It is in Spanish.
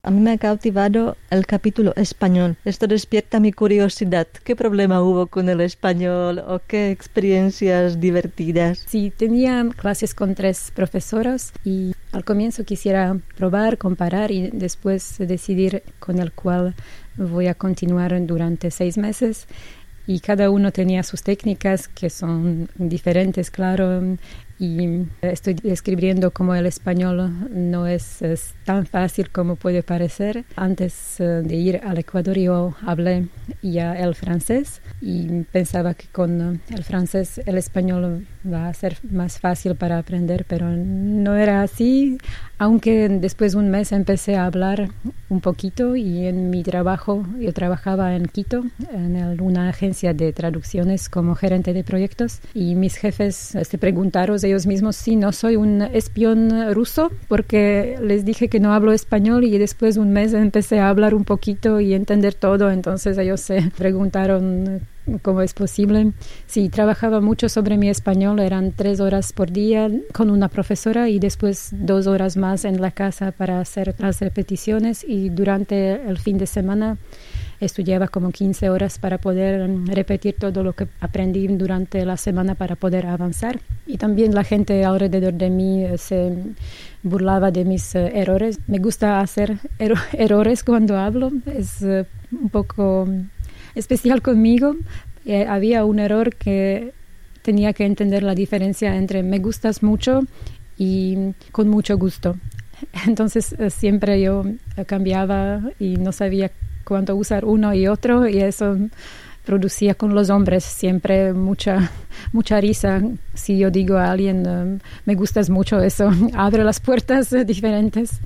A mí me ha cautivado el capítulo español. Esto despierta mi curiosidad. ¿Qué problema hubo con el español o qué experiencias divertidas? Sí, tenía clases con 3 profesoras y al comienzo quisiera probar, comparar y después decidir con el cual voy a continuar durante 6 meses. Y cada uno tenía sus técnicas que son diferentes, claro. Y estoy describiendo cómo el español no es tan fácil como puede parecer. Antes de ir al Ecuador yo hablé ya el francés y pensaba que con el francés el español va a ser más fácil para aprender, pero no era así. Aunque después de un mes empecé a hablar un poquito y en mi trabajo, yo trabajaba en Quito, en una agencia de traducciones como gerente de proyectos y mis jefes se preguntaron ellos mismos si no soy un espión ruso porque les dije que no hablo español y después de un mes empecé a hablar un poquito y entender todo, entonces ellos se preguntaron cómo es posible. Sí, trabajaba mucho sobre mi español, eran 3 horas por día con una profesora y después 2 horas más en la casa para hacer las repeticiones y durante el fin de semana estudiaba como 15 horas para poder repetir todo lo que aprendí durante la semana para poder avanzar. Y también la gente alrededor de mí se burlaba de mis errores. Me gusta hacer errores cuando hablo, es un poco especial conmigo. Había un error que tenía que entender la diferencia entre me gustas mucho y con mucho gusto. Entonces siempre yo cambiaba y no sabía cuándo usar uno y otro y eso producía con los hombres siempre mucha risa. Si yo digo a alguien me gustas mucho, eso abre las puertas diferentes.